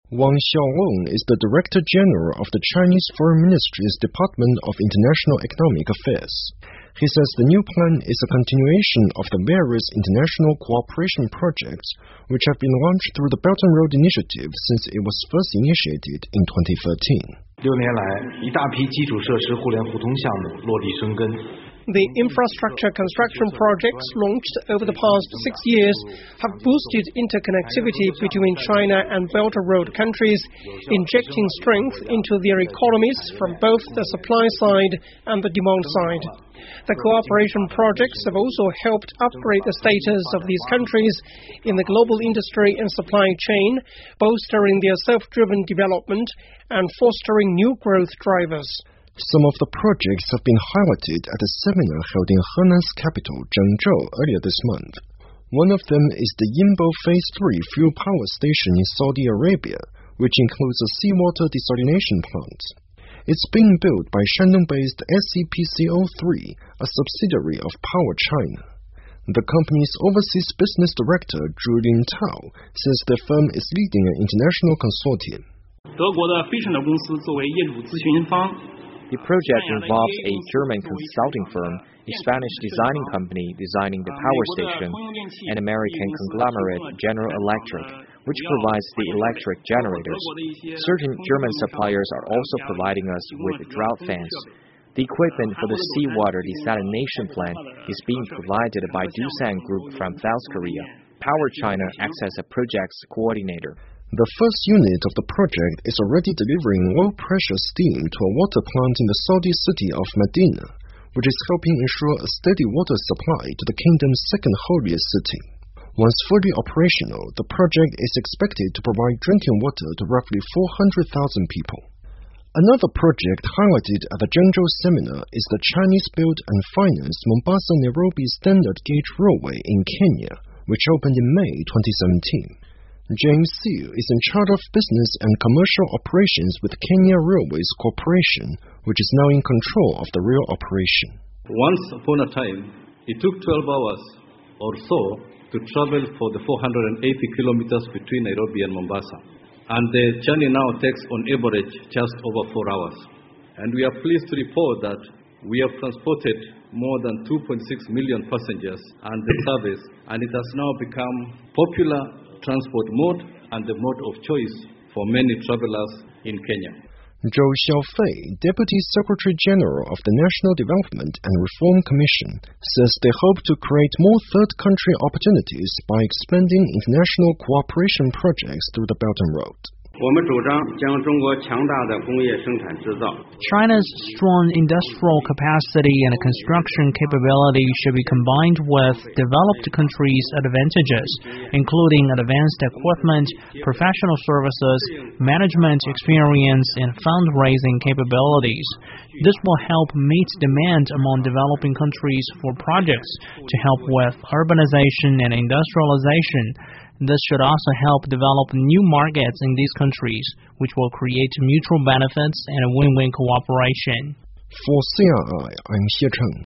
Wang Xiaolong is the Director General of the Chinese Foreign Ministry's Department of International Economic Affairs. He says the new plan is a continuation of the various international cooperation projects which have been launched through the Belt and Road Initiative since it was first initiated in 2013. 6年来，一大批基础设施互联互通项目落地生根。 The infrastructure construction projects launched over the past 6 years have boosted interconnectivity between China and Belt and Road countries, injecting strength into their economies from both the supply side and the demand side. The cooperation projects have also helped upgrade the status of these countries in the global industry and supply chain, bolstering their self-driven development and fostering new growth drivers. Some of the projects have been highlighted at a seminar held in Henan's capital, Zhengzhou, earlier this month. One of them is the Yinbo Phase 3 fuel power station in Saudi Arabia, which includes a seawater desalination plant. It's being built by Shandong-based SCPCO3, a subsidiary of Power China. The company's overseas business director, Julian Tao, says the firm is leading an international consortium. 德国的飞胜的公司作为业主咨询方。 The project involves a German consulting firm, a Spanish designing company designing the power station, and American conglomerate General Electric, which provides the electric generators. Certain German suppliers are also providing us with drought fans. The equipment for the seawater desalination plant is being provided by Doosan Group from South Korea. Power China acts as a project's coordinator. The first unit of the project is already delivering low-pressure steam to a water plant in the Saudi city of Medina, which is helping ensure a steady water supply to the kingdom's second holiest city. Once fully operational, the project is expected to provide drinking water to roughly 400,000 people. Another project highlighted at the Zhengzhou seminar is the Chinese-built and financed Mombasa-Nairobi Standard Gauge Railway in Kenya, which opened in May 2017. James Seal is in charge of business and commercial operations with Kenya Railways Corporation, which is now in control of the rail operation. Once upon a time, it took 12 hours or so to travel for the 480 kilometers between Nairobi and Mombasa. And the journey now takes on average just over 4 hours. And we are pleased to report that we have transported more than 2.6 million passengers and the service, and it has now become popular transport mode and the mode of choice for many travelers in Kenya. Zhou Xiaofei, Deputy Secretary General of the National Development and Reform Commission, says they hope to create more third-country opportunities by expanding international cooperation projects through the Belt and Road. China's strong industrial capacity and construction capability should be combined with developed countries' advantages, including advanced equipment, professional services, management experience, and fundraising capabilities. This will help meet demand among developing countries for projects to help with urbanization and industrialization. This should also help develop new markets in these countries, which will create mutual benefits and a win-win cooperation. For CRI, I'm Xie Cheng.